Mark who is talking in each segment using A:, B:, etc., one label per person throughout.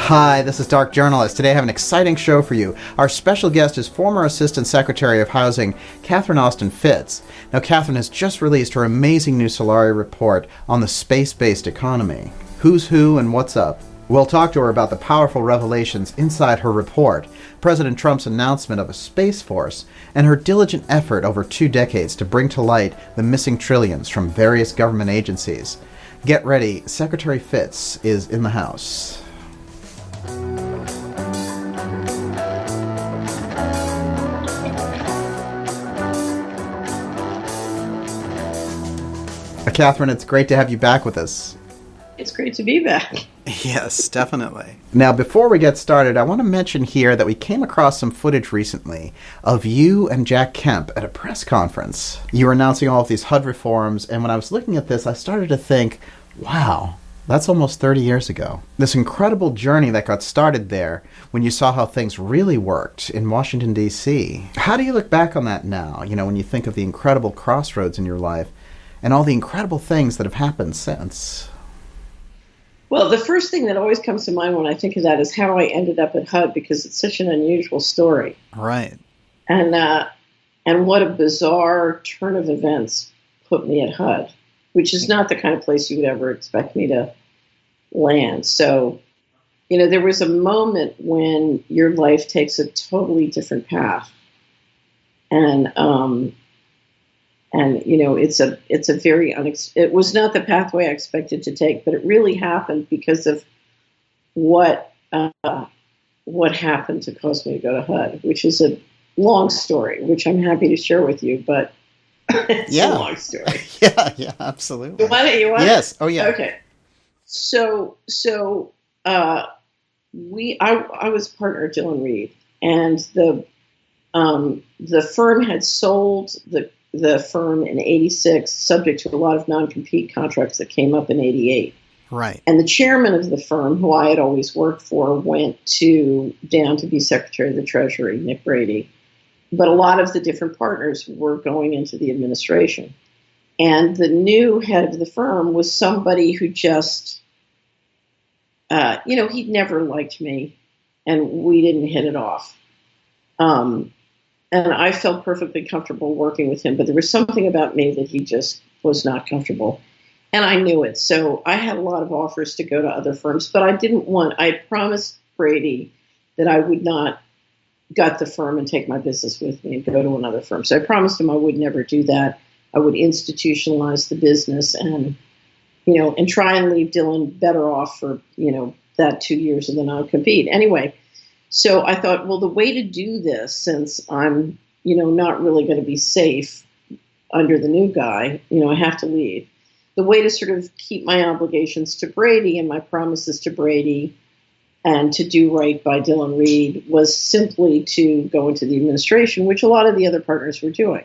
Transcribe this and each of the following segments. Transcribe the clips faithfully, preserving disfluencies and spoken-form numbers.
A: Hi, this is Dark Journalist. Today I have an exciting show for you. Our special guest is former Assistant Secretary of Housing, Catherine Austin Fitts. Now, Catherine has just released her amazing new Solari report on the space-based economy. Who's who and what's up? We'll talk to her about the powerful revelations inside her report, President Trump's announcement of a space force, and her diligent effort over two decades to bring to light the missing trillions from various government agencies. Get ready, Secretary Fitts is in the house. Catherine, it's great to have you back with us.
B: It's great to be back.
A: Yes, definitely. Now, before we get started, I want to mention here that we came across some footage recently of you and Jack Kemp at a press conference. You were announcing all of these H U D reforms, and when I was looking at this, I started to think, wow, that's almost thirty years ago. This incredible journey that got started there when you saw how things really worked in Washington, D C. How do you look back on that now, you know, when you think of the incredible crossroads in your life and all the incredible things that have happened since?
B: Well, the first thing that always comes to mind when I think of that is how I ended up at H U D, because it's such an unusual story.
A: Right.
B: And uh, and what a bizarre turn of events put me at H U D, which is not the kind of place you would ever expect me to land. So, you know, there was a moment when your life takes a totally different path. And, um, And, you know, it's a it's a very, unex- it was not the pathway I expected to take, but it really happened because of what uh, what happened to cause me to go to H U D, which is a long story, which I'm happy to share with you, but it's
A: yeah.
B: a long story.
A: yeah, yeah, absolutely.
B: You want it? You want
A: yes.
B: it?
A: Oh, yeah.
B: Okay. So, so uh, we, I, I was partner at Dillon Read, and the um, the firm had sold the the firm in eighty-six, subject to a lot of non-compete contracts that came up in eighty-eight.
A: Right.
B: And the chairman of the firm, who I had always worked for, went to down to be Secretary of the Treasury, Nick Brady. But a lot of the different partners were going into the administration. And the new head of the firm was somebody who just, uh, you know, he'd never liked me, and we didn't hit it off. Um, And I felt perfectly comfortable working with him, but there was something about me that he just was not comfortable. And I knew it. So I had a lot of offers to go to other firms, but I didn't want, I had promised Brady that I would not gut the firm and take my business with me and go to another firm. So I promised him I would never do that. I would institutionalize the business and, you know, and try and leave Dillon better off for, you know, that two years of the non-compete. Anyway, so I thought, well, the way to do this, since I'm, you know, not really going to be safe under the new guy, you know, I have to leave. The way to sort of keep my obligations to Brady and my promises to Brady and to do right by Dillon Read was simply to go into the administration, which a lot of the other partners were doing.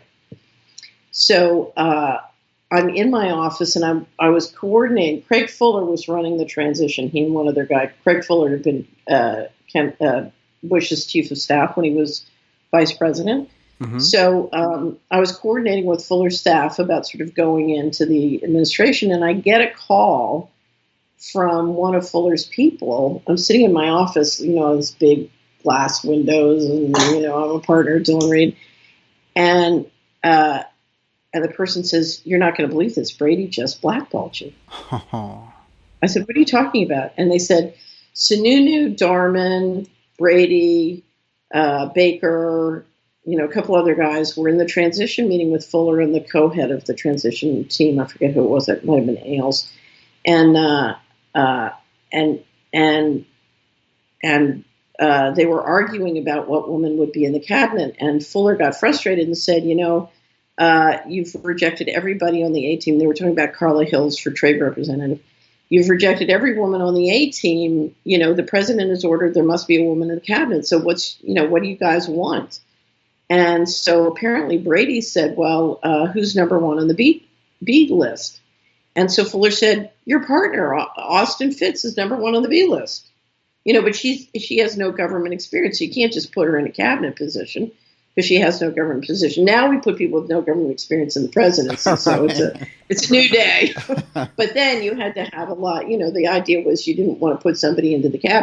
B: So uh, I'm in my office, and I'm, I was coordinating. Craig Fuller was running the transition. He and one other guy. Craig Fuller had been uh, Kemp, uh, Bush's chief of staff when he was vice president. Mm-hmm. So um, I was coordinating with Fuller's staff about sort of going into the administration, and I get a call from one of Fuller's people. I'm sitting in my office, you know, these big glass windows, and, you know, I'm a partner at Dillon Read. And, uh, and the person says, "You're not going to believe this. Brady just blackballed you." I said, "What are you talking about?" And they said, Sununu, Darman, Brady, uh, Baker, you know, a couple other guys were in the transition meeting with Fuller and the co-head of the transition team. I forget who it was. It might have been Ailes. And, uh, uh, and, and, and, uh, they were arguing about what woman would be in the cabinet. And Fuller got frustrated and said, you know, uh, you've rejected everybody on the A team. They were talking about Carla Hills for trade representative. You've rejected every woman on the A team. You know, the president has ordered there must be a woman in the cabinet. So what's, you know, what do you guys want? And so apparently Brady said, well, uh, who's number one on the B, B list? And so Fuller said, your partner, Austin Fitts, is number one on the B list. You know, but she's, she has no government experience. So you can't just put her in a cabinet position because she has no government position. Now we put people with no government experience in the presidency. So it's a, it's a new day. But then you had to have a lot, you know, the idea was you didn't want to put somebody into the cabinet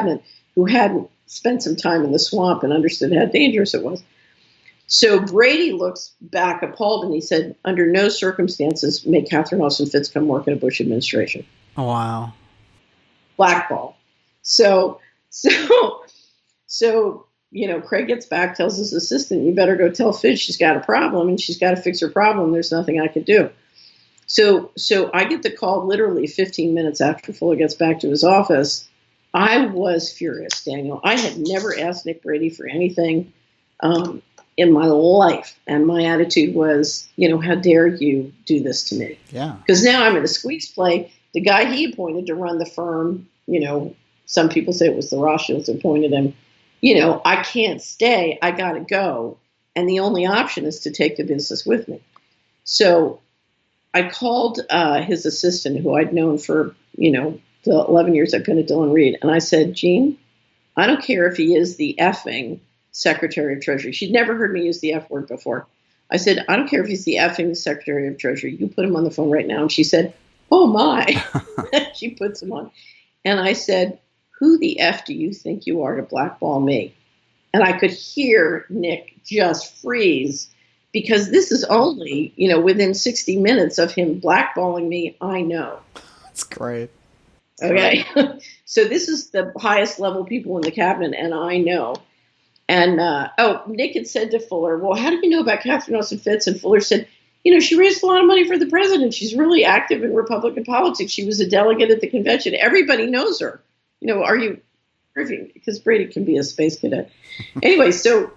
B: who hadn't spent some time in the swamp and understood how dangerous it was. So Brady looks back appalled and he said, under no circumstances may Catherine Austin Fitts come work in a Bush administration.
A: Oh, wow.
B: Blackball. So, so, so, you know, Craig gets back, tells his assistant, you better go tell Fitts she's got a problem and she's got to fix her problem. There's nothing I can do. So, so I get the call literally fifteen minutes after Fuller gets back to his office. I was furious, Daniel. I had never asked Nick Brady for anything um, in my life. And my attitude was, you know, how dare you do this to me?
A: Yeah.
B: Because now I'm in a squeeze play. The guy he appointed to run the firm, you know, some people say it was the Rothschilds who appointed him. You know, I can't stay. I got to go. And the only option is to take the business with me. So I called uh, his assistant, who I'd known for, you know, the eleven years I've been at Dillon Read. And I said, Gene, I don't care if he is the effing Secretary of Treasury. She'd never heard me use the F word before. I said, I don't care if he's the effing Secretary of Treasury. You put him on the phone right now. And she said, oh, my. She puts him on. And I said, who the F do you think you are to blackball me? And I could hear Nick just freeze, because this is only, you know, within sixty minutes of him blackballing me, I know.
A: That's great.
B: Okay. So this is the highest level people in the cabinet, and I know. And, uh, oh, Nick had said to Fuller, well, how do you know about Catherine Austin Fitts? And Fuller said, you know, she raised a lot of money for the president. She's really active in Republican politics. She was a delegate at the convention. Everybody knows her. You know, are you, because Brady can be a space cadet. Anyway, so,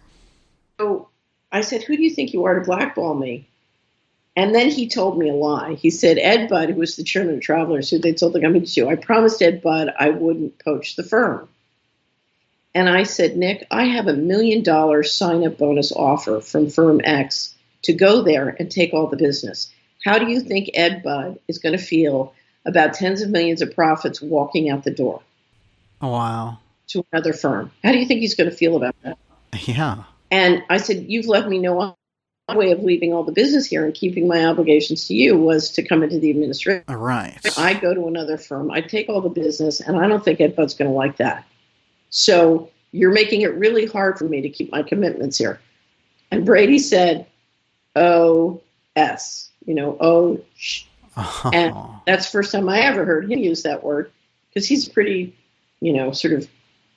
B: so I said, who do you think you are to blackball me? And then he told me a lie. He said, Ed Budd, who was the chairman of Travelers, who they told the company to, I promised Ed Budd I wouldn't poach the firm. And I said, Nick, I have a million dollar sign-up bonus offer from firm X to go there and take all the business. How do you think Ed Budd is going to feel about tens of millions of profits walking out the door?
A: Oh, wow.
B: To another firm. How do you think he's going to feel about that?
A: Yeah.
B: And I said, you've left me no one way of leaving all the business here and keeping my obligations to you was to come into the administration.
A: Right.
B: I go to another firm, I take all the business, and I don't think Ed Budd's going to like that. So you're making it really hard for me to keep my commitments here. And Brady said, O S, you know, O sh. Oh. And that's the first time I ever heard him use that word, because he's pretty, you know, sort of,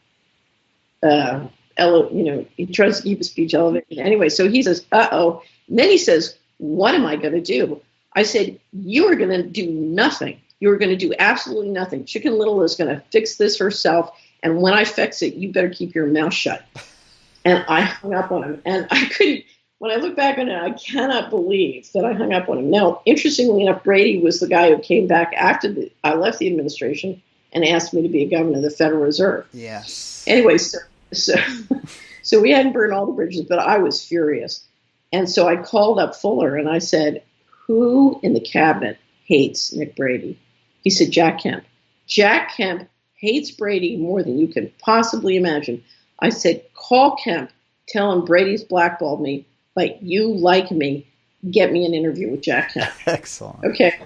B: uh, ele- you know, he tries to keep his speech elevated. Anyway, so he says, uh-oh. And then he says, what am I going to do? I said, you are going to do nothing. You are going to do absolutely nothing. Chicken Little is going to fix this herself. And when I fix it, you better keep your mouth shut. And I hung up on him. And I couldn't, when I look back on it, I cannot believe that I hung up on him. Now, interestingly enough, Brady was the guy who came back after the, I left the administration and asked me to be a governor of the Federal Reserve.
A: Yes.
B: Anyway, so, so, so we hadn't burned all the bridges, but I was furious. And so I called up Fuller and I said, who in the cabinet hates Nick Brady? He said, Jack Kemp. Jack Kemp hates Brady more than you can possibly imagine. I said, call Kemp, tell him Brady's blackballed me, but you like me, get me an interview with Jack Kemp.
A: Excellent.
B: Okay.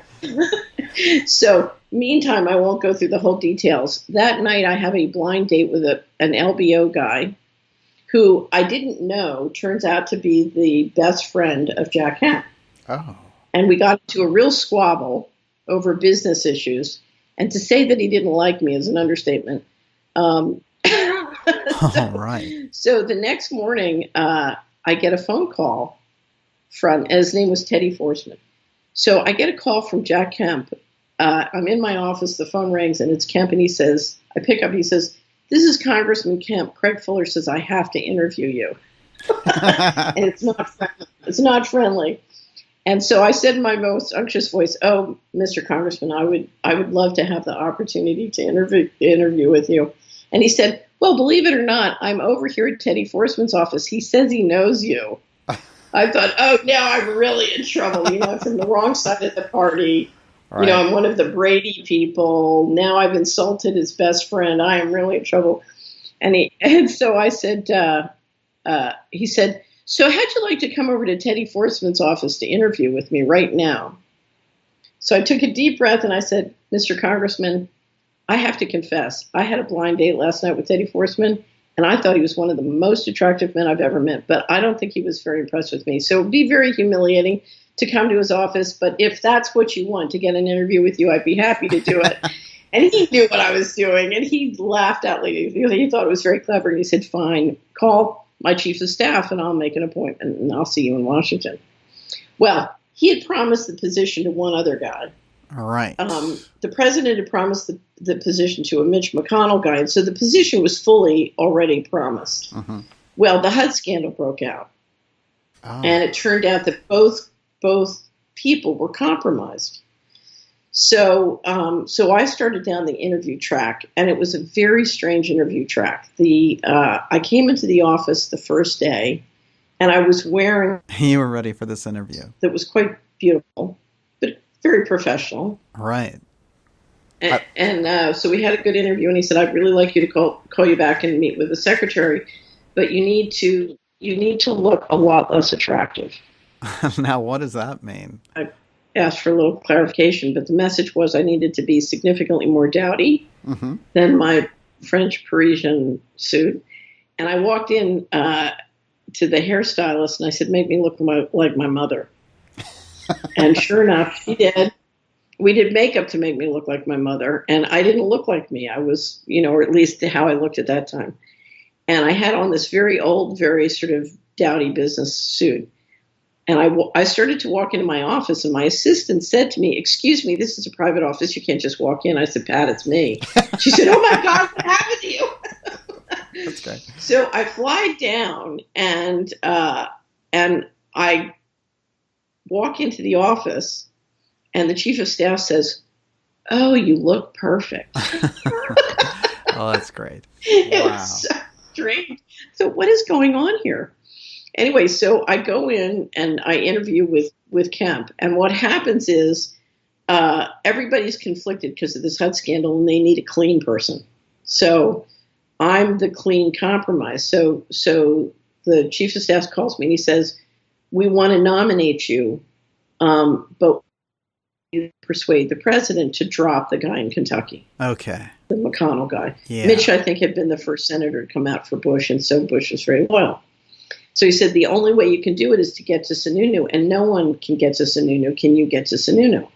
B: So, meantime, I won't go through the whole details. That night, I have a blind date with a, an L B O guy who I didn't know turns out to be the best friend of Jack Kemp.
A: Oh.
B: And we got into a real squabble over business issues. And to say that he didn't like me is an understatement. Um,
A: All right.
B: So the next morning, uh, I get a phone call from, and his name was Teddy Forsman. So I get a call from Jack Kemp. Uh, I'm in my office, the phone rings, and it's Kemp, and he says, I pick up, he says, this is Congressman Kemp. Craig Fuller says, I have to interview you. And it's not friendly. It's not friendly. And so I said in my most unctuous voice, oh, Mister Congressman, I would I would love to have the opportunity to interview interview with you. And he said, well, believe it or not, I'm over here at Teddy Forsman's office. He says he knows you. I thought, oh, now I'm really in trouble. You know, I'm from the wrong side of the party. Right. You know, I'm one of the Brady people. Now I've insulted his best friend. I am really in trouble. And he, and so I said, uh, uh, he said, so how'd you like to come over to Teddy Forsman's office to interview with me right now? So I took a deep breath and I said, Mister Congressman, I have to confess, I had a blind date last night with Teddy Forsman, and I thought he was one of the most attractive men I've ever met, but I don't think he was very impressed with me. So it would be very humiliating to come to his office, but if that's what you want, to get an interview with you, I'd be happy to do it. And he knew what I was doing, and he laughed out loud. He thought it was very clever, and he said, fine, call my chief of staff, and I'll make an appointment, and I'll see you in Washington. Well, he had promised the position to one other guy.
A: All right.
B: Um, the president had promised the, the position to a Mitch McConnell guy, and so the position was fully already promised. Mm-hmm. Well, the H U D scandal broke out, oh. and it turned out that both both people were compromised. So, um, so I started down the interview track, and it was a very strange interview track. The uh, I came into the office the first day, and I was wearing.
A: You were ready for this interview.
B: That was quite beautiful, but very professional.
A: Right.
B: And,
A: I,
B: and uh, so we had a good interview, and he said, "I'd really like you to call call you back and meet with the secretary, but you need to you need to look a lot less attractive."
A: Now, what does that mean?
B: I asked for a little clarification, but the message was I needed to be significantly more dowdy mm-hmm. than my French Parisian suit. And I walked in uh, to the hairstylist, and I said, "Make me look my, like my mother." And sure enough, she did. We did makeup to make me look like my mother, and I didn't look like me. I was, you know, or at least how I looked at that time. And I had on this very old, very sort of dowdy business suit. And I, I started to walk into my office, and my assistant said to me, "Excuse me, this is a private office. You can't just walk in." I said, "Pat, it's me." She said, "Oh, my God, what happened to you?"
A: That's great.
B: So I fly down, and uh, and I walk into the office, and the chief of staff says, "Oh, you look perfect."
A: Oh, that's great.
B: It
A: Wow.
B: was so strange. So what is going on here? Anyway, so I go in and I interview with, with Kemp. And what happens is uh, everybody's conflicted because of this H U D scandal, and they need a clean person. So I'm the clean compromise. So so the chief of staff calls me, and he says, "We want to nominate you, um, but you persuade the president to drop the guy in Kentucky."
A: Okay.
B: The McConnell guy.
A: Yeah.
B: Mitch, I think, had been the first senator to come out for Bush, and so Bush was very loyal. So he said, the only way you can do it is to get to Sununu, and no one can get to Sununu. Can you get to Sununu?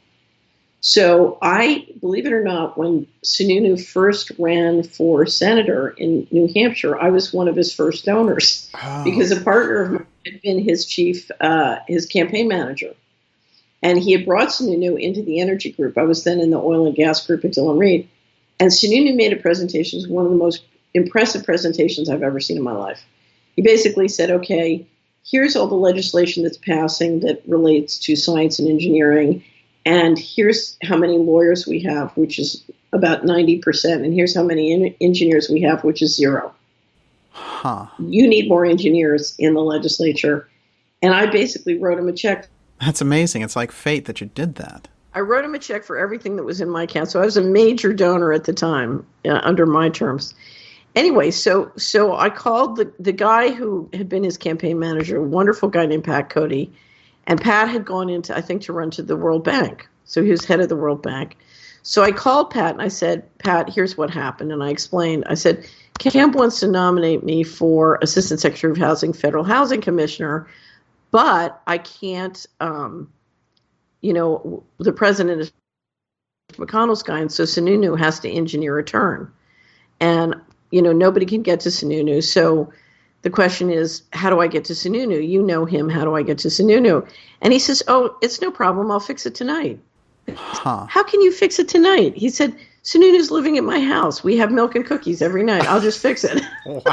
B: So I, believe it or not, when Sununu first ran for senator in New Hampshire, I was one of his first donors oh. because a partner of mine had been his chief, uh, his campaign manager. And he had brought Sununu into the energy group. I was then in the oil and gas group at Dillon Read. And Sununu made a presentation. It was one of the most impressive presentations I've ever seen in my life. He basically said, okay, here's all the legislation that's passing that relates to science and engineering, and here's how many lawyers we have, which is about ninety percent, and here's how many in- engineers we have, which is zero.
A: Huh.
B: You need more engineers in the legislature. And I basically wrote him a check.
A: That's amazing. It's like fate that you did that.
B: I wrote him a check for everything that was in my account. So I was a major donor at the time uh, under my terms. Anyway, so so I called the, the guy who had been his campaign manager, a wonderful guy named Pat Cody, and Pat had gone into, I think, to run to the World Bank. So he was head of the World Bank. So I called Pat and I said, "Pat, here's what happened." And I explained, I said, "Kemp wants to nominate me for Assistant Secretary of Housing, Federal Housing Commissioner, but I can't, um, you know, the president is McConnell's guy, and so Sununu has to engineer a turn. And you know, nobody can get to Sununu. So the question is, how do I get to Sununu? You know him. How do I get to Sununu? And he says, "Oh, it's no problem. I'll fix it tonight." Huh. How can you fix it tonight? He said, "Sununu's living at my house. We have milk and cookies every night. I'll just fix it."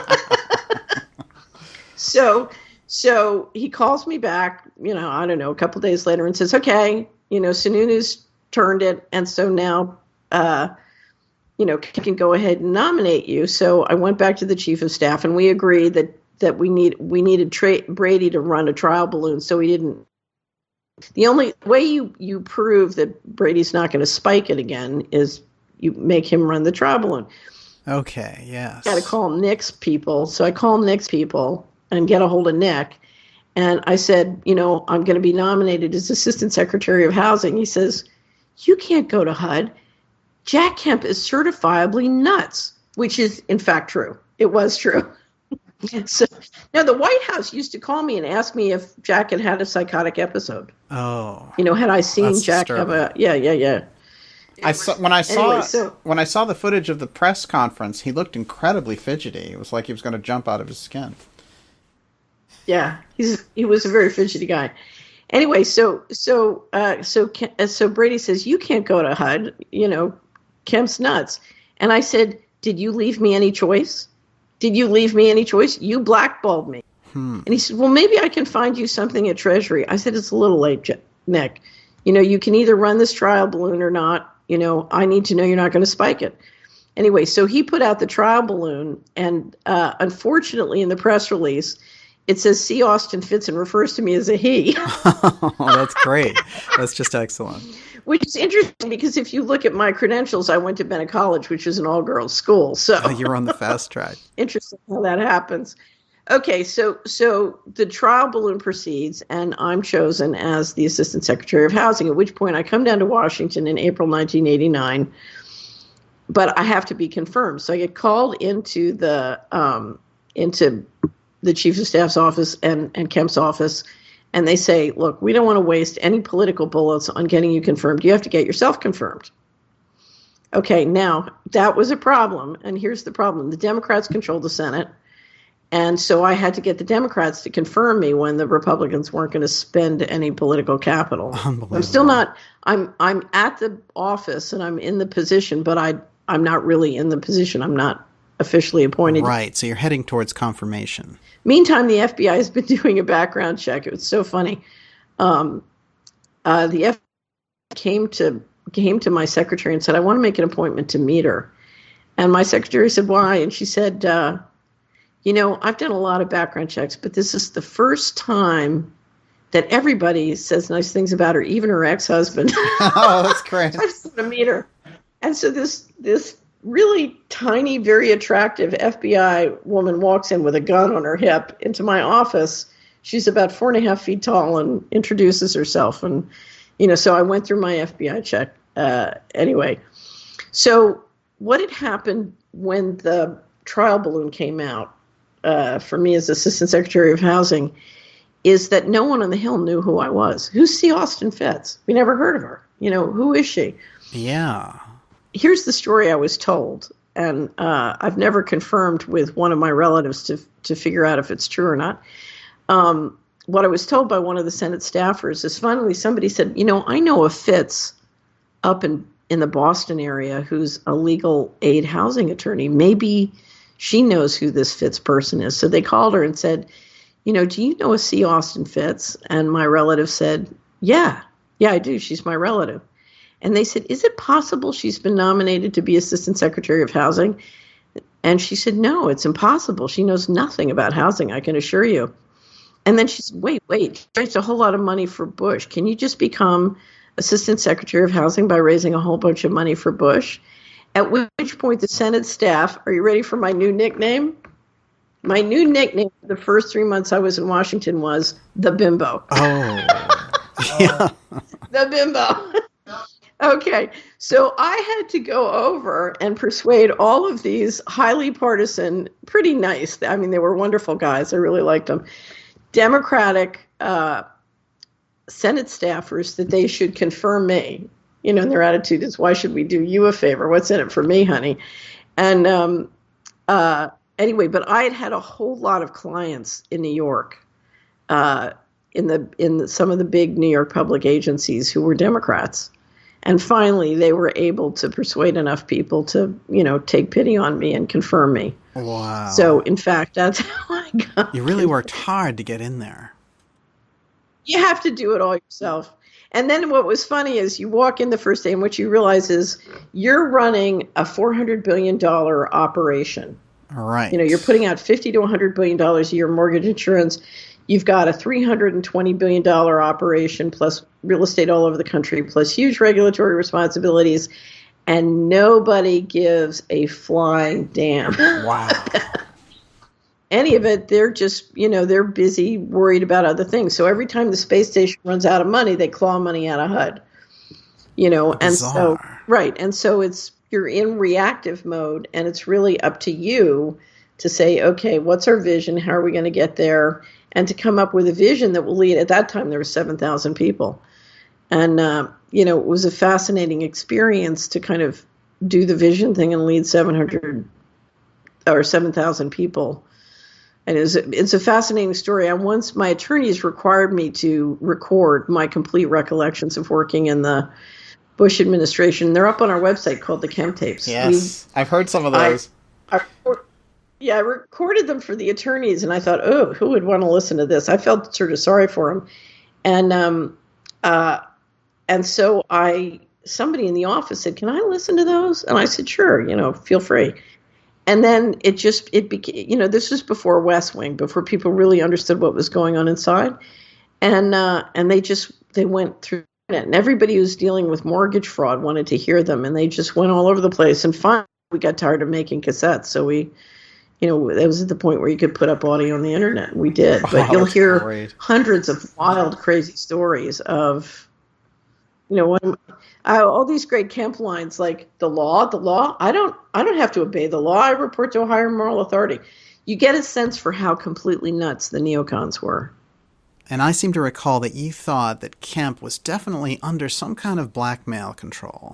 B: so, so he calls me back, you know, I don't know, a couple days later and says, "Okay, you know, Sununu's turned it. And so now, uh, you know, can go ahead and nominate you." So I went back to the chief of staff, and we agreed that that we need we needed Tra- Brady to run a trial balloon. So he didn't. The only way you you prove that Brady's not going to spike it again is you make him run the trial balloon.
A: Okay. Yes.
B: Got to call Nick's people. So I call Nick's people and get a hold of Nick, and I said, you know, I'm going to be nominated as Assistant Secretary of Housing. He says, "You can't go to H U D. Jack Kemp is certifiably nuts, which is, in fact, true. It was true. So, now, the White House used to call me and ask me if Jack had had a psychotic episode.
A: Oh.
B: You know, had I seen
A: that's
B: Jack
A: disturbing.
B: have a... Yeah, yeah, yeah.
A: I saw, when I saw
B: Anyway, so-
A: when I saw the footage of the press conference, he looked incredibly fidgety. It was like he was going to jump out of his skin.
B: Yeah, he's he was a very fidgety guy. Anyway, so so uh, so Ke- uh, so Brady says, you can't go to H U D. You know, Kemp's nuts. And I said, did you leave me any choice? Did you leave me any choice? You blackballed me.
A: Hmm.
B: And he said, well, maybe I can find you something at Treasury. I said, it's a little late, Je- Nick. You know, you can either run this trial balloon or not. You know, I need to know you're not going to spike it. Anyway, so he put out the trial balloon, and uh, unfortunately in the press release, it says C. Austin Fitts and refers to me as a he.
A: Oh, that's great. That's just excellent.
B: Which is interesting because if you look at my credentials, I went to Bennett College, which is an all-girls school. So
A: Oh, you're on the fast track.
B: interesting how that happens. Okay, so so the trial balloon proceeds, and I'm chosen as the Assistant Secretary of Housing, at which point I come down to Washington in April nineteen eighty-nine, but I have to be confirmed. So I get called into the um, into the Chief of Staff's office and, and Kemp's office, and they say, look, we don't want to waste any political bullets on getting you confirmed. You have to get yourself confirmed. Okay, now, that was a problem, and here's the problem. The Democrats control the Senate, and so I had to get the Democrats to confirm me when the Republicans weren't going to spend any political capital. I'm still not, I'm I'm at the office and I'm in the position, but I, I'm not really in the position. I'm not officially appointed.
A: Right, so you're heading towards confirmation.
B: Meantime, the F B I has been doing a background check. It was so funny. Um, uh, the F B I came to came to my secretary and said, I want to make an appointment to meet her. And my secretary said, why? And she said, uh, you know, I've done a lot of background checks, but this is the first time that everybody says nice things about her, even her ex-husband.
A: Oh, that's great.
B: I just want to meet her. And so this this really tiny, very attractive F B I woman walks in with a gun on her hip into my office. She's about four and a half feet tall and introduces herself. And, you know, so I went through my F B I check uh, anyway. So what had happened when the trial balloon came out uh, for me as Assistant Secretary of Housing is that no one on the Hill knew who I was. Who's C. Austin Fitts? We never heard of her. You know, who is she?
A: Yeah.
B: Here's the story I was told, and uh, I've never confirmed with one of my relatives to to figure out if it's true or not. Um, what I was told by one of the Senate staffers is finally somebody said, you know, I know a Fitts up in, in the Boston area who's a legal aid housing attorney. Maybe she knows who this Fitts person is. So they called her and said, you know, do you know a C. Austin Fitts? And my relative said, yeah, yeah, I do. She's my relative. And they said, is it possible she's been nominated to be Assistant Secretary of Housing? And she said, no, it's impossible. She knows nothing about housing, I can assure you. And then she said, wait, wait, she raised a whole lot of money for Bush. Can you just become Assistant Secretary of Housing by raising a whole bunch of money for Bush? At which point the Senate staff, are you ready for my new nickname? My new nickname for the first three months I was in Washington was the Bimbo.
A: Oh, yeah.
B: The Bimbo. Okay, so I had to go over and persuade all of these highly partisan, pretty nice, I mean, they were wonderful guys, I really liked them, Democratic uh, Senate staffers that they should confirm me. You know, and their attitude is, why should we do you a favor? What's in it for me, honey? And um, uh, anyway, but I had had a whole lot of clients in New York, uh, in the in the, some of the big New York public agencies who were Democrats. And finally, they were able to persuade enough people to, you know, take pity on me and confirm me.
A: Wow.
B: So, in fact, that's how I got
A: You really worked hard to get in there.
B: You have to do it all yourself. And then what was funny is you walk in the first day and what you realize is you're running a four hundred billion dollars operation.
A: All right.
B: You know, you're putting out fifty to one hundred billion dollars a year mortgage insurance. You've got a three hundred twenty billion dollars operation plus real estate all over the country, plus huge regulatory responsibilities, and nobody gives a flying damn.
A: Wow.
B: Any of it, they're just, you know, they're busy worried about other things. So every time the space station runs out of money, they claw money out of H U D. You know, and so,
A: Bizarre.
B: right. And so it's, you're in reactive mode, and it's really up to you to say, okay, what's our vision? How are we going to get there? And to come up with a vision that will lead. At that time, there were seven thousand people. And, uh, you know, it was a fascinating experience to kind of do the vision thing and lead seven hundred or seven thousand people. And it's a, it's a fascinating story. And once my attorneys required me to record my complete recollections of working in the Bush administration. They're up on our website called the Kemp Tapes.
A: Yes, we, I've heard some of those.
B: I, I, yeah, I recorded them for the attorneys, and I thought, oh, who would want to listen to this? I felt sort of sorry for them. And um, uh, and so I, somebody in the office said, can I listen to those? And I said, sure, you know, feel free. And then it just, it became, you know, this was before West Wing, before people really understood what was going on inside. And uh, and they just, they went through it. And everybody who was dealing with mortgage fraud wanted to hear them. And they just went all over the place. And finally, we got tired of making cassettes. So we, you know, it was at the point where you could put up audio on the internet. We did. But oh, you'll hear great. hundreds of wild, crazy stories of, you know, when, uh, all these great Kemp lines like the law, the law. I don't, I don't have to obey the law. I report to a higher moral authority. You get a sense for how completely nuts the neocons were.
A: And I seem to recall that you thought that Kemp was definitely under some kind of blackmail control.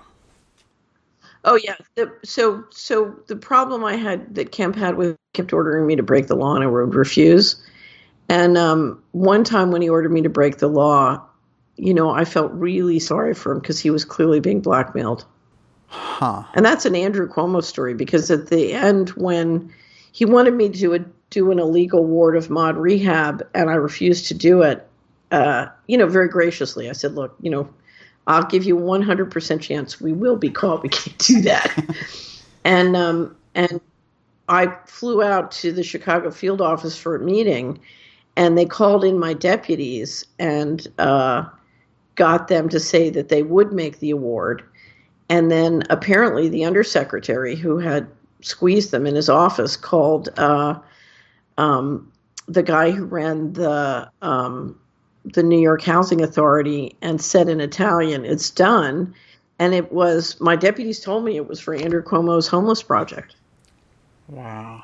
B: Oh yeah. The, so so the problem I had that Kemp had with kept ordering me to break the law, and I would refuse. And um, one time when he ordered me to break the law, you know, I felt really sorry for him because he was clearly being blackmailed.
A: Huh.
B: And that's an Andrew Cuomo story, because at the end when he wanted me to do, a, do an illegal ward of mod rehab and I refused to do it, uh, you know, very graciously, I said, look, you know, I'll give you one hundred percent chance we will be caught. We can't do that. and um, and I flew out to the Chicago field office for a meeting, and they called in my deputies and uh, got them to say that they would make the award. And then apparently the undersecretary who had squeezed them in his office called uh, um, the guy who ran the um, the New York Housing Authority and said in Italian, it's done. And it was, my deputies told me it was for Andrew Cuomo's homeless project.
A: Wow.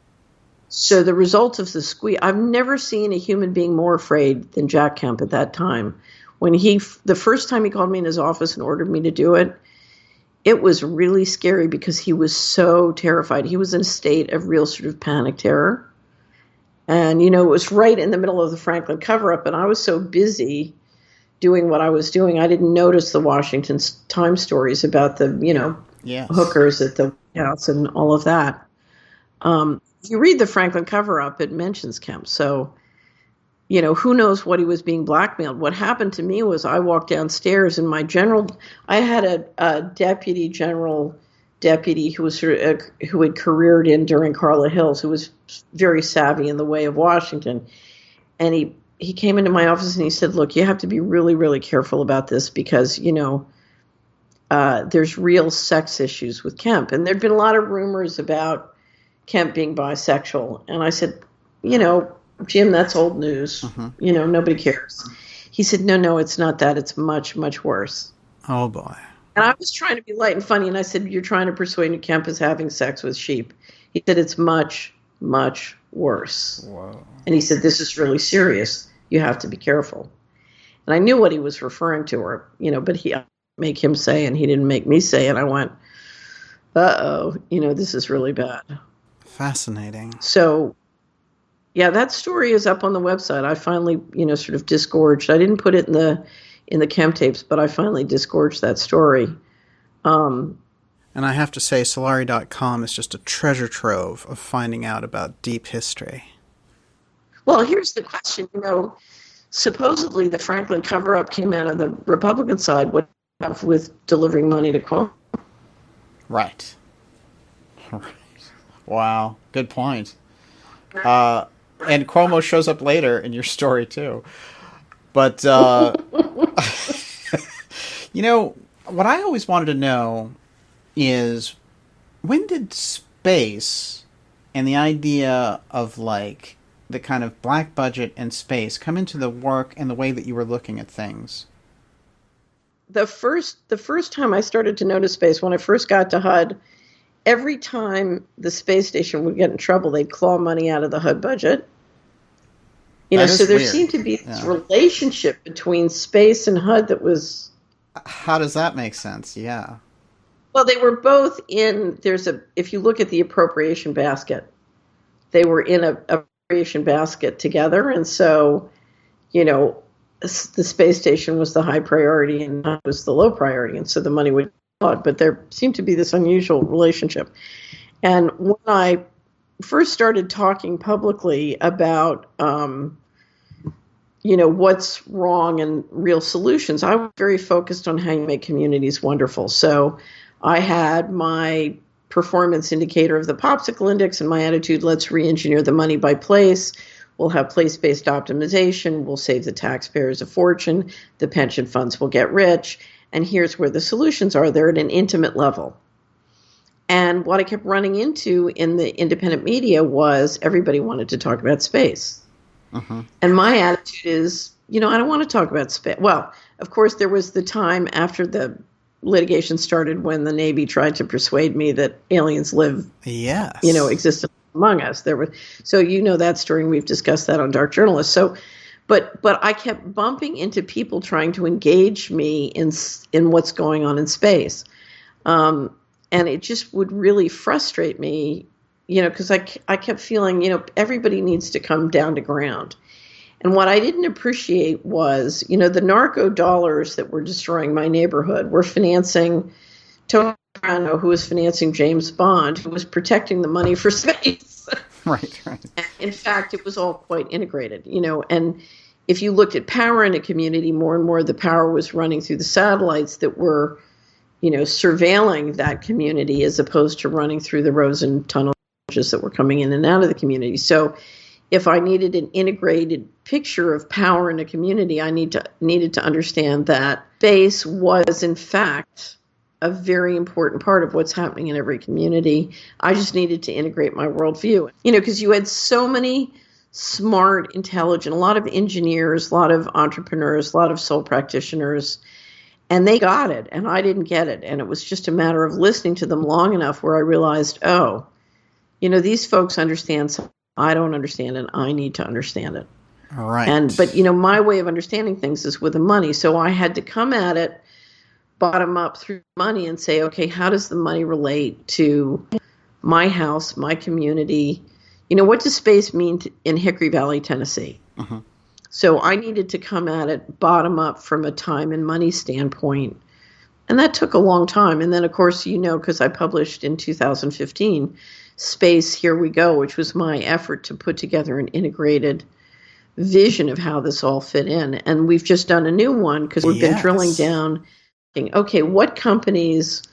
B: So the result of the squeeze, I've never seen a human being more afraid than Jack Kemp at that time. When he, the first time he called me in his office and ordered me to do it, it was really scary because he was so terrified. He was in a state of real sort of panic terror. And, you know, it was right in the middle of the Franklin cover-up, and I was so busy doing what I was doing, I didn't notice the Washington Times stories about the, you know,
A: yes.
B: hookers at the White House and all of that. Um, if you read the Franklin cover-up, it mentions Kemp. So, you know, who knows what he was being blackmailed. What happened to me was I walked downstairs, and my general, I had a, a deputy general deputy who was sort of, uh, who had careered in during Carla Hills, who was very savvy in the way of Washington. And he, he came into my office and he said, look, you have to be really, really careful about this because, you know, uh, there's real sex issues with Kemp. And there'd been a lot of rumors about Kemp being bisexual. And I said, you know, Jim, that's old news. Mm-hmm. You know, nobody cares. He said, no, no, it's not that. It's much, much worse.
A: Oh, boy.
B: And I was trying to be light and funny, and I said, you're trying to persuade me Kemp is having sex with sheep. He said, it's much, much worse.
A: Whoa.
B: And he said, this is really serious. You have to be careful. And I knew what he was referring to, or, you know, but he make him say, and he didn't make me say, and I went, uh-oh, you know, this is really bad.
A: Fascinating.
B: So, yeah, that story is up on the website. I finally, you know, sort of disgorged. I didn't put it in the in the Kemp tapes, but I finally disgorged that story. Um,
A: and I have to say, Solari dot com is just a treasure trove of finding out about deep history.
B: Well, here's the question. You know, supposedly the Franklin cover-up came out of the Republican side. What have with delivering money to Cuomo?
A: Right. Wow. Good point. Uh, and Cuomo shows up later in your story, too. But, uh, you know, what I always wanted to know is, when did space and the idea of, like, the kind of black budget and space come into the work and the way that you were looking at things?
B: the first the first time I started to notice space, when I first got to H U D, every time the space station would get in trouble, they'd claw money out of the H U D budget. You know, so there
A: weird.
B: seemed to be this
A: Yeah.
B: relationship between space and H U D that was.
A: How does that make sense? Yeah.
B: Well, they were both in. There's a. If you look at the appropriation basket, they were in a appropriation basket together, and so, you know, the space station was the high priority and H U D was the low priority, and so the money would go out. But there seemed to be this unusual relationship, and when I first started talking publicly about, um, you know, what's wrong and real solutions, I was very focused on how you make communities wonderful. So I had my performance indicator of the Popsicle Index and my attitude, let's re-engineer the money by place. We'll have place-based optimization. We'll save the taxpayers a fortune. The pension funds will get rich. And here's where the solutions are. They're at an intimate level. And what I kept running into in the independent media was everybody wanted to talk about space.
A: Uh-huh.
B: And my attitude is, you know, I don't want to talk about space. Well, of course, there was the time after the litigation started when the Navy tried to persuade me that aliens live,
A: yes,
B: you know, existed among us. There were, so you know that story, and we've discussed that on Dark Journalist. So, but but I kept bumping into people trying to engage me in in what's going on in space, um, and it just would really frustrate me. You know, because I, I kept feeling, you know, everybody needs to come down to ground. And what I didn't appreciate was, you know, the narco dollars that were destroying my neighborhood were financing Tony Soprano, who was financing James Bond, who was protecting the money for space.
A: Right, right.
B: In fact, it was all quite integrated, you know, and if you looked at power in a community, more and more the power was running through the satellites that were, you know, surveilling that community as opposed to running through the roads and tunnels that were coming in and out of the community. So if I needed an integrated picture of power in a community, I need to needed to understand that space was in fact a very important part of what's happening in every community. I just needed to integrate my worldview. You know, because you had so many smart, intelligent, a lot of engineers, a lot of entrepreneurs, a lot of soul practitioners, and they got it and I didn't get it. And it was just a matter of listening to them long enough where I realized, oh, you know, these folks understand something I don't understand, and I need to understand it.
A: All right.
B: And but you know, my way of understanding things is with the money. So I had to come at it bottom up through money and say, okay, how does the money relate to my house, my community? You know, what does space mean to, in Hickory Valley, Tennessee? Uh-huh. So I needed to come at it bottom up from a time and money standpoint. And that took a long time. And then, of course, you know, because I published in two thousand fifteen, Space, Here We Go, which was my effort to put together an integrated vision of how this all fit in. And we've just done a new one because we've
A: yes.
B: been drilling down. Thinking, okay, what companies,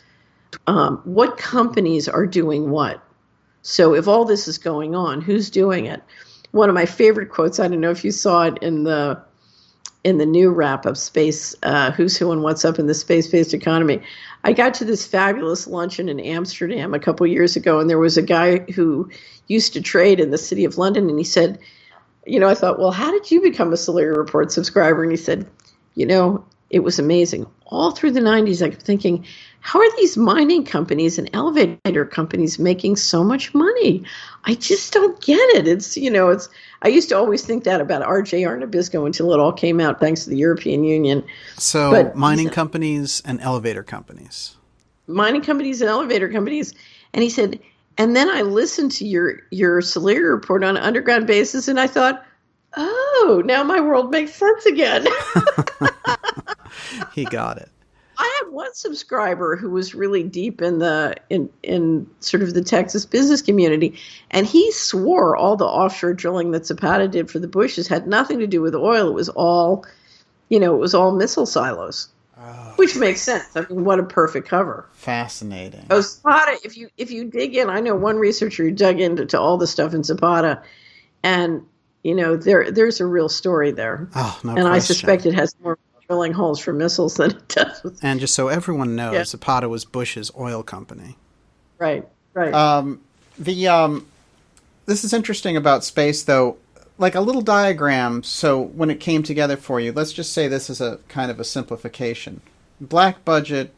B: um, what companies are doing what? So if all this is going on, who's doing it? One of my favorite quotes, I don't know if you saw it in the in the new wrap of Space, uh, Who's Who and What's Up in the Space-Based Economy. I got to this fabulous luncheon in Amsterdam a couple years ago, and there was a guy who used to trade in the city of London, and he said, you know, I thought, well, how did you become a Solari Report subscriber? And he said, you know, it was amazing. All through the nineties, I kept thinking, how are these mining companies and elevator companies making so much money? I just don't get it. It's, you know, it's, I used to always think that about R J R Nabisco until it all came out thanks to the European Union.
A: So
B: but,
A: mining companies and elevator companies.
B: Mining companies and elevator companies. And he said, and then I listened to your, your Solari Report on an underground basis, and I thought, oh, now my world makes sense again.
A: He got it.
B: I had one subscriber who was really deep in the in in sort of the Texas business community, and he swore all the offshore drilling that Zapata did for the Bushes had nothing to do with oil. It was all, you know, it was all missile silos, oh. Which makes sense. I mean, what a perfect cover.
A: Fascinating.
B: Oh, Zapata, if you if you dig in, I know one researcher who dug into to all the stuff in Zapata, and you know there there's a real story there.
A: Oh, no
B: and
A: question.
B: I suspect it has more drilling holes for missiles than it does.
A: And just so everyone knows,
B: yeah.
A: Zapata was Bush's oil company.
B: Right, right.
A: Um, the um, this is interesting about space, though. Like a little diagram. So when it came together for you, let's just say this is a kind of a simplification. black budget,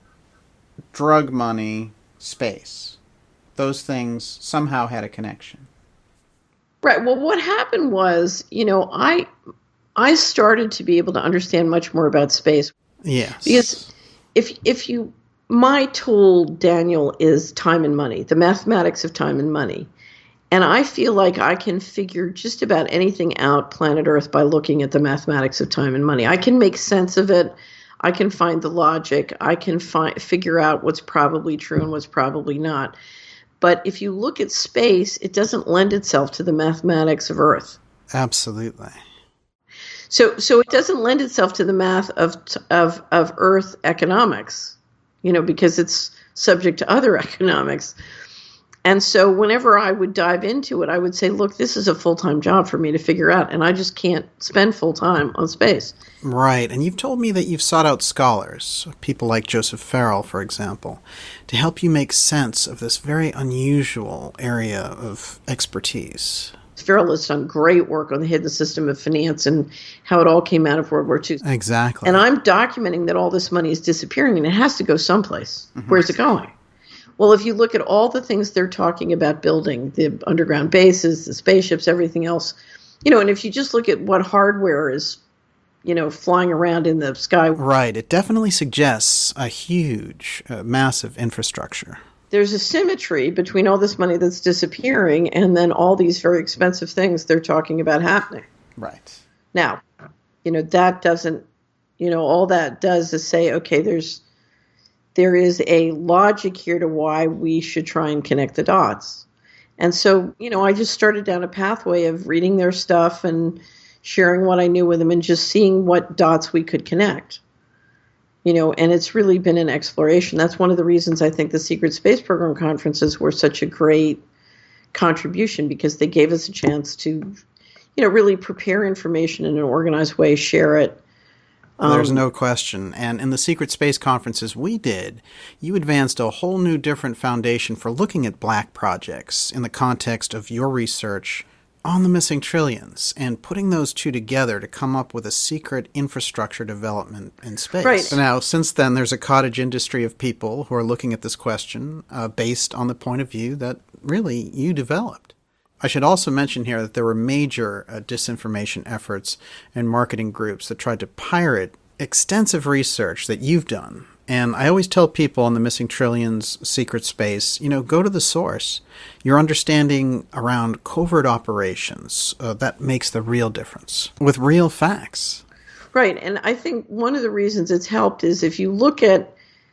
A: drug money, space. Those things somehow had a connection.
B: Right. Well, what happened was, you know, I I started to be able to understand much more about space.
A: Yes.
B: Because if if you my tool, Daniel, is time and money, the mathematics of time and money. And I feel like I can figure just about anything out planet Earth by looking at the mathematics of time and money. I can make sense of it. I can find the logic. I can find figure out what's probably true and what's probably not. But if you look at space, it doesn't lend itself to the mathematics of Earth.
A: Absolutely.
B: So so it doesn't lend itself to the math of of of Earth economics, you know, because it's subject to other economics. And so whenever I would dive into it, I would say, look, this is a full-time job for me to figure out, and I just can't spend full time on space.
A: Right. And you've told me that you've sought out scholars, people like Joseph Farrell, for example, to help you make sense of this very unusual area of expertise.
B: Farrell has done great work on the hidden system of finance and how it all came out of World War Two.
A: Exactly.
B: And I'm documenting that all this money is disappearing, and it has to go someplace. Mm-hmm. Where's it going? Well, if you look at all the things they're talking about building, the underground bases, the spaceships, everything else, you know, and if you just look at what hardware is, you know, flying around in the sky.
A: Right. It definitely suggests a huge, uh, massive infrastructure.
B: There's a symmetry between all this money that's disappearing and then all these very expensive things they're talking about happening.
A: Right.
B: Now, you know, that doesn't, you know, all that does is say, okay, there's, there is a logic here to why we should try and connect the dots. And so, you know, I just started down a pathway of reading their stuff and sharing what I knew with them and just seeing what dots we could connect. You know, and it's really been an exploration. That's one of the reasons I think the Secret Space Program conferences were such a great contribution, because they gave us a chance to, you know, really prepare information in an organized way, share it.
A: Um, There's no question. And in the Secret Space conferences we did, you advanced a whole new different foundation for looking at black projects in the context of your research on the missing trillions and putting those two together to come up with a secret infrastructure development in space.
B: Right.
A: Now, since then, there's a cottage industry of people who are looking at this question uh, based on the point of view that really you developed. I should also mention here that there were major uh, disinformation efforts and marketing groups that tried to pirate extensive research that you've done. And I always tell people on the Missing Trillions secret space, you know, go to the source. Your understanding around covert operations, uh, that makes the real difference with real facts.
B: Right. And I think one of the reasons it's helped is if you look at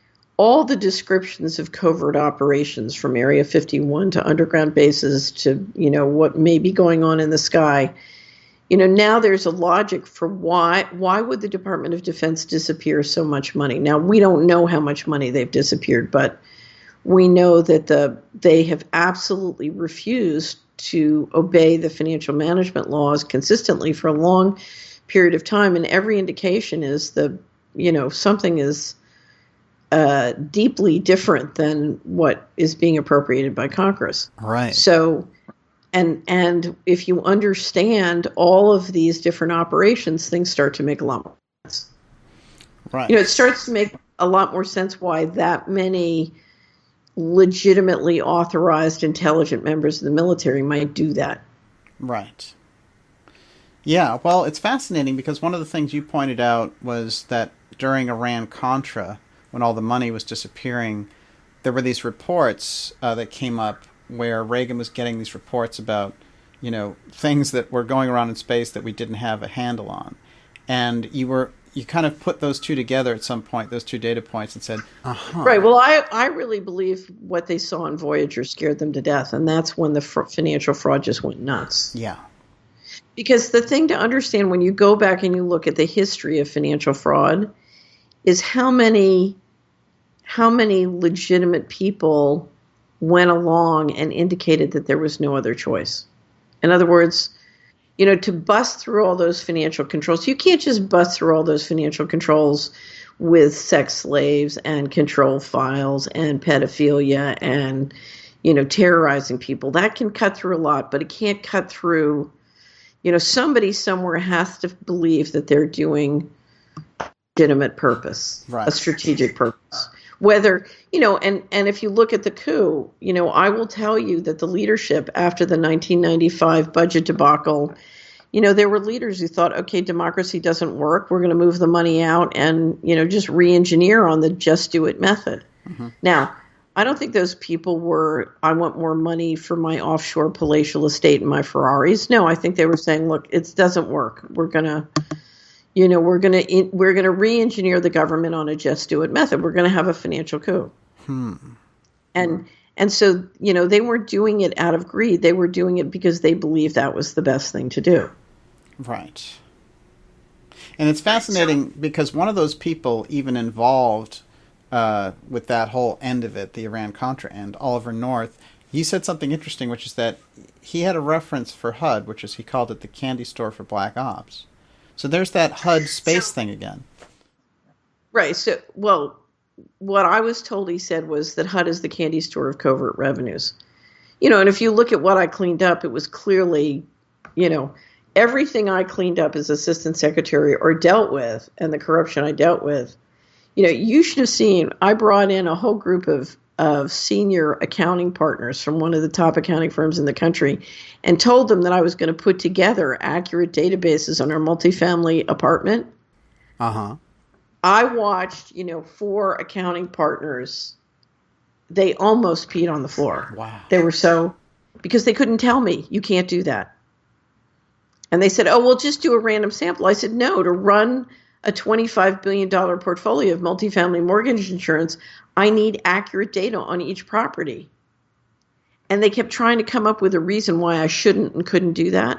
B: all the descriptions of covert operations from Area fifty-one to underground bases to, you know, what may be going on in the sky, you know, now there's a logic for why why would the Department of Defense disappear so much money? Now, we don't know how much money they've disappeared, but we know that the they have absolutely refused to obey the financial management laws consistently for a long period of time, and every indication is the, you know, something is Uh, deeply different than what is being appropriated by Congress.
A: Right.
B: So, and and if you understand all of these different operations, things start to make a lot more sense.
A: Right.
B: You know, it starts to make a lot more sense why that many legitimately authorized, intelligent members of the military might do that.
A: Right. Yeah, well, it's fascinating because one of the things you pointed out was that during Iran-Contra, when all the money was disappearing, there were these reports uh, that came up where Reagan was getting these reports about, you know, things that were going around in space that we didn't have a handle on. And you were you kind of put those two together at some point, those two data points, and said, uh-huh.
B: Right. Well, I, I really believe what they saw on Voyager scared them to death, and that's when the fr- financial fraud just went nuts.
A: Yeah.
B: Because the thing to understand when you go back and you look at the history of financial fraud is how many how many legitimate people went along and indicated that there was no other choice. In other words, you know, to bust through all those financial controls, you can't just bust through all those financial controls with sex slaves and control files and pedophilia and, you know, terrorizing people. That can cut through a lot, but it can't cut through, you know, somebody somewhere has to believe that they're doing legitimate purpose,
A: right.
B: a strategic purpose. Whether, you know, and, and if you look at the coup, you know, I will tell you that the leadership after the nineteen ninety-five budget debacle, you know, there were leaders who thought, okay, democracy doesn't work. We're going to move the money out and, you know, just re-engineer on the just do it method. Mm-hmm. Now, I don't think those people were, I want more money for my offshore palatial estate and my Ferraris. No, I think they were saying, look, it doesn't work. We're going to, you know, we're going to we're going to re-engineer the government on a just do it method. We're going to have a financial coup.
A: Hmm.
B: And and so, you know, they weren't doing it out of greed. They were doing it because they believed that was the best thing to do.
A: Right. And it's fascinating because one of those people even involved uh, with that whole end of it, the Iran-Contra end, Oliver North, he said something interesting, which is that he had a reference for H U D, which is he called it the candy store for black ops. So there's that H U D space thing again.
B: Right. So, well, what I was told he said was that H U D is the candy store of covert revenues. You know, and if you look at what I cleaned up, it was clearly, you know, everything I cleaned up as assistant secretary or dealt with and the corruption I dealt with, you know, you should have seen, I brought in a whole group of of senior accounting partners from one of the top accounting firms in the country and told them that I was going to put together accurate databases on our multifamily apartment.
A: Uh-huh.
B: I watched, you know, four accounting partners. They almost peed on the floor.
A: Wow.
B: They were so, because they couldn't tell me, you can't do that. And they said, oh, we'll just do a random sample. I said, no, to run a twenty-five billion dollars portfolio of multifamily mortgage insurance, I need accurate data on each property. And they kept trying to come up with a reason why I shouldn't and couldn't do that.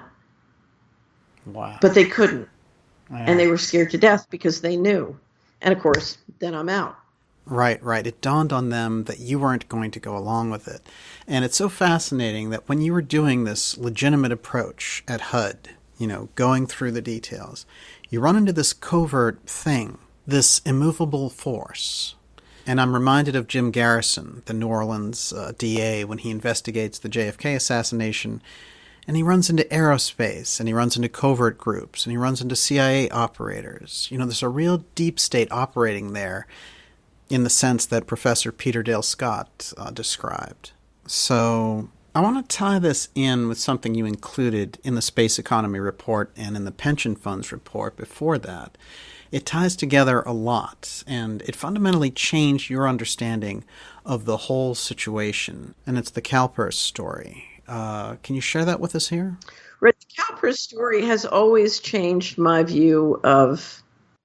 A: Wow.
B: But they couldn't.
A: Yeah.
B: And they were scared to death because they knew. And of course, then I'm out.
A: Right, right. It dawned on them that you weren't going to go along with it. And it's so fascinating that when you were doing this legitimate approach at H U D, you know, going through the details, you run into this covert thing, this immovable force. And I'm reminded of Jim Garrison, the New Orleans uh, D A, when he investigates the J F K assassination. And he runs into aerospace, and he runs into covert groups, and he runs into C I A operators. You know, there's a real deep state operating there in the sense that Professor Peter Dale Scott uh, described. So I want to tie this in with something you included in the Space Economy Report and in the Pension Funds Report before that. It ties together a lot, and it fundamentally changed your understanding of the whole situation, and it's the CalPERS story. Uh, can you share that with us here?
B: Right. The CalPERS story has always changed my view of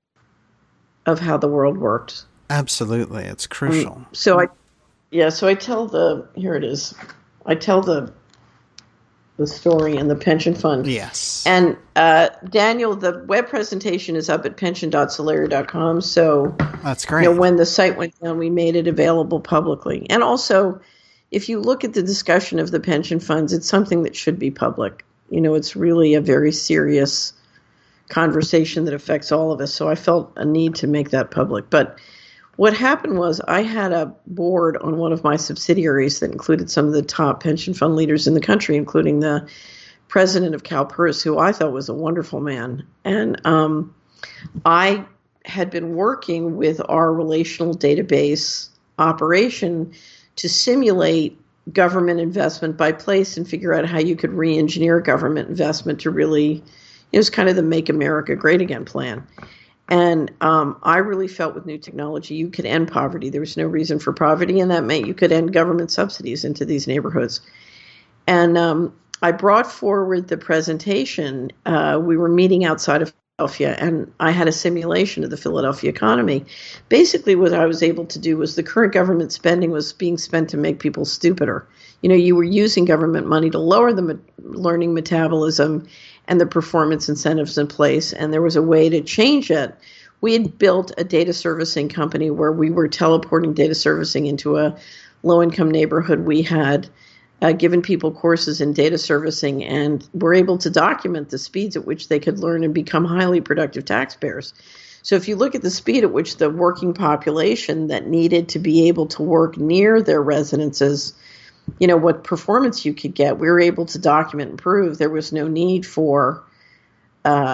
B: of how the world worked.
A: Absolutely. It's crucial.
B: Um, so I, yeah, so I tell the, here it is. I tell the the story in the pension fund.
A: Yes.
B: And uh, Daniel, the web presentation is up at pension dot solari dot com. So
A: that's great.
B: You know, when the site went down, we made it available publicly. And also, if you look at the discussion of the pension funds, it's something that should be public. You know, it's really a very serious conversation that affects all of us. So I felt a need to make that public. But what happened was I had a board on one of my subsidiaries that included some of the top pension fund leaders in the country, including the president of CalPERS, who I thought was a wonderful man. And um, I had been working with our relational database operation to simulate government investment by place and figure out how you could re-engineer government investment to really, it was kind of the Make America Great Again plan. And um, I really felt with new technology, you could end poverty. There was no reason for poverty, and that meant you could end government subsidies into these neighborhoods. And um, I brought forward the presentation. Uh, we were meeting outside of Philadelphia, and I had a simulation of the Philadelphia economy. Basically, what I was able to do was the current government spending was being spent to make people stupider. You know, you were using government money to lower the me- learning metabolism and the performance incentives in place, and there was a way to change it. We had built a data servicing company where we were teleporting data servicing into a low-income neighborhood. We had uh, given people courses in data servicing and were able to document the speeds at which they could learn and become highly productive taxpayers. So if you look at the speed at which the working population that needed to be able to work near their residences, you know, what performance you could get, we were able to document and prove there was no need for uh,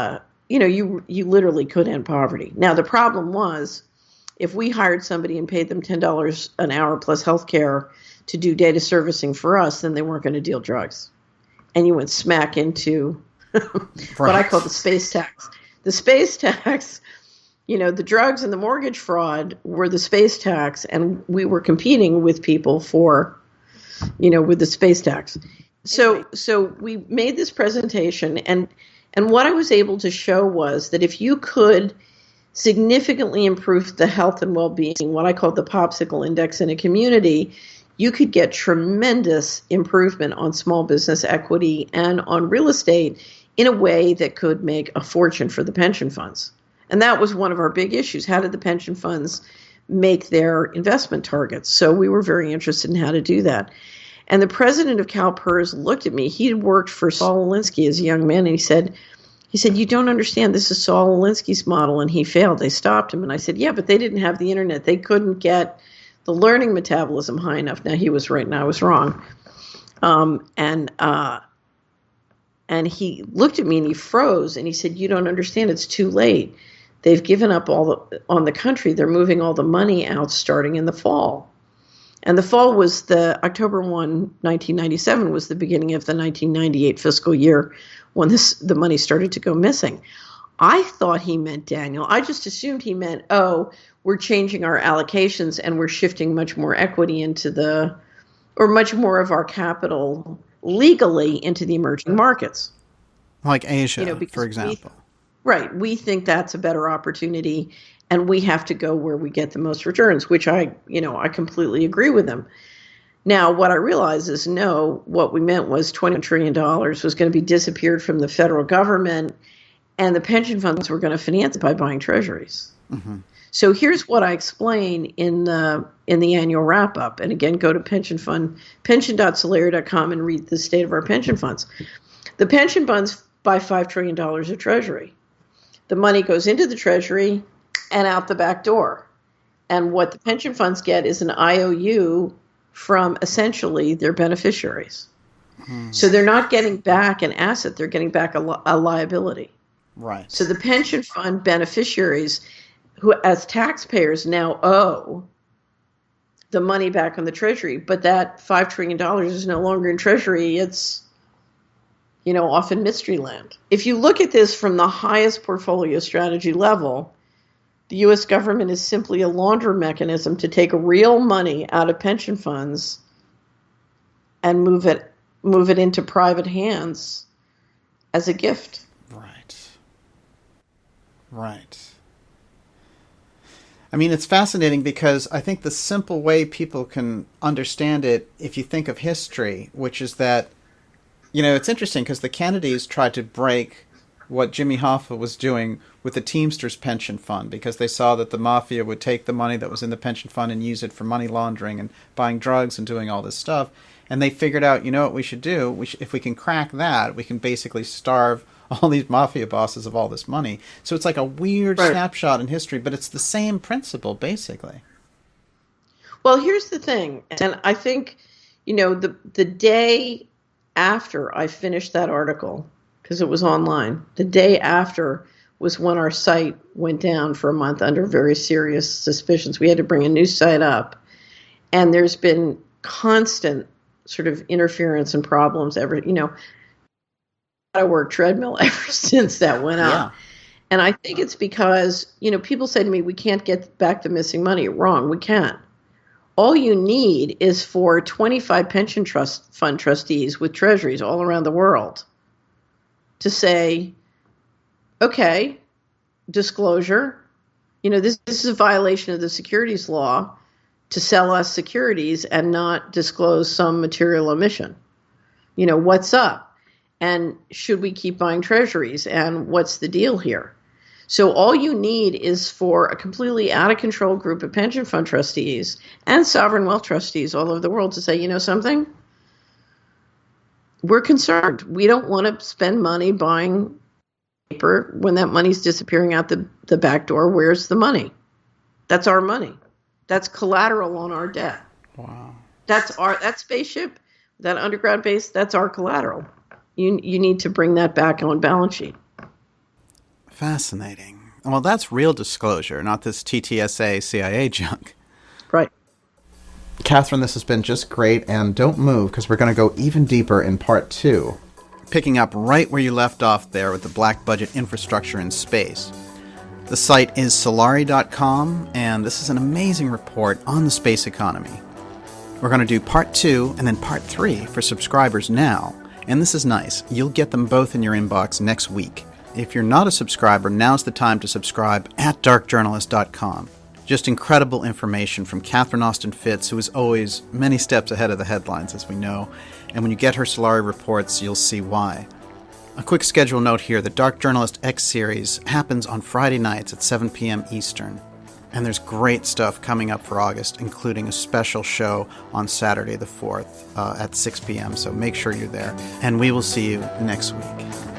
B: you know, you you literally could end poverty. Now, the problem was if we hired somebody and paid them ten dollars an hour plus health care to do data servicing for us, then they weren't going to deal drugs. And you went smack into what I call the space tax. The space tax, you know, the drugs and the mortgage fraud were the space tax, and we were competing with people for, you know, with the space tax. So so we made this presentation, and and what I was able to show was that if you could significantly improve the health and well-being, what I call the popsicle index in a community, you could get tremendous improvement on small business equity and on real estate in a way that could make a fortune for the pension funds. And that was one of our big issues. How did the pension funds make their investment targets? So we were very interested in how to do that. And the president of CalPERS looked at me. He had worked for Saul Alinsky as a young man, and he said, he said, you don't understand, this is Saul Alinsky's model, and he failed. They stopped him. And I said, yeah, but they didn't have the internet. They couldn't get the learning metabolism high enough. Now, he was right and I was wrong. Um, and uh, and he looked at me and he froze, and he said, you don't understand, it's too late. They've given up all the, on the country. They're moving all the money out starting in the fall. And the fall was the October first, nineteen ninety-seven was the beginning of the nineteen ninety-eight fiscal year when this the money started to go missing. I thought he meant, Daniel, I just assumed he meant, oh, we're changing our allocations and we're shifting much more equity into the, or much more of our capital legally into the emerging markets.
A: Like Asia,
B: you know,
A: for example.
B: We, right. We think that's a better opportunity, and we have to go where we get the most returns, which I, you know, I completely agree with them. Now, what I realize is, no, what we meant was twenty trillion dollars was going to be disappeared from the federal government, and the pension funds were going to finance it by buying treasuries. Mm-hmm. So here's what I explain in the in the annual wrap up. And again, go to pension fund, pension dot solera dot com and read the state of our pension funds. The pension funds buy five trillion dollars of treasury. The money goes into the treasury and out the back door. And what the pension funds get is an I O U from essentially their beneficiaries. Hmm. So they're not getting back an asset, they're getting back a, li- a liability.
A: Right.
B: So the pension fund beneficiaries, who as taxpayers now owe the money back on the treasury, but that five trillion dollars is no longer in treasury, it's, you know, off in mystery land. If you look at this from the highest portfolio strategy level, the U S government is simply a launder mechanism to take real money out of pension funds and move it move it into private hands as a gift.
A: Right. Right. I mean, it's fascinating because I think the simple way people can understand it, if you think of history, which is that, you know, it's interesting because the Kennedys tried to break what Jimmy Hoffa was doing with the Teamsters pension fund, because they saw that the mafia would take the money that was in the pension fund and use it for money laundering and buying drugs and doing all this stuff. And they figured out, you know what we should do? We sh- if we can crack that, we can basically starve all these mafia bosses of all this money. So it's like a weird right. snapshot in history, but it's the same principle, basically.
B: Well, here's the thing. And I think, you know, the the day after I finished that article, because it was online, the day after was when our site went down for a month under very serious suspicions. We had to bring a new site up. And there's been constant sort of interference and problems ever, you know, I work treadmill ever since that went up. Yeah. And I think it's because, you know, people say to me, we can't get back the missing money. Wrong, we can't. All you need is for twenty-five pension trust fund trustees with treasuries all around the world to say, okay, disclosure, you know, this, this is a violation of the securities law to sell us securities and not disclose some material omission. You know, what's up? And should we keep buying treasuries? And what's the deal here? So all you need is for a completely out of control group of pension fund trustees and sovereign wealth trustees all over the world to say, you know something? We're concerned. We don't want to spend money buying paper when that money's disappearing out the, the back door. Where's the money? That's our money. That's collateral on our debt.
A: Wow.
B: That's our that spaceship, that underground base, that's our collateral. You you need to bring that back on balance sheet.
A: Fascinating. Well, that's real disclosure, not this T T S A C I A junk.
B: Right.
A: Catherine, this has been just great, and don't move because we're going to go even deeper in part two. Picking up right where you left off there with the black budget infrastructure in space. The site is Solari dot com, and this is an amazing report on the space economy. We're going to do part two and then part three for subscribers now, and this is nice. You'll get them both in your inbox next week. If you're not a subscriber, now's the time to subscribe at dark journalist dot com. Just incredible information from Catherine Austin Fitts, who is always many steps ahead of the headlines, as we know, and when you get her Solari reports, you'll see why. A quick schedule note here, the Dark Journalist X series happens on Friday nights at seven p.m. Eastern. And there's great stuff coming up for August, including a special show on Saturday the fourth uh, at six p.m., so make sure you're there. And we will see you next week.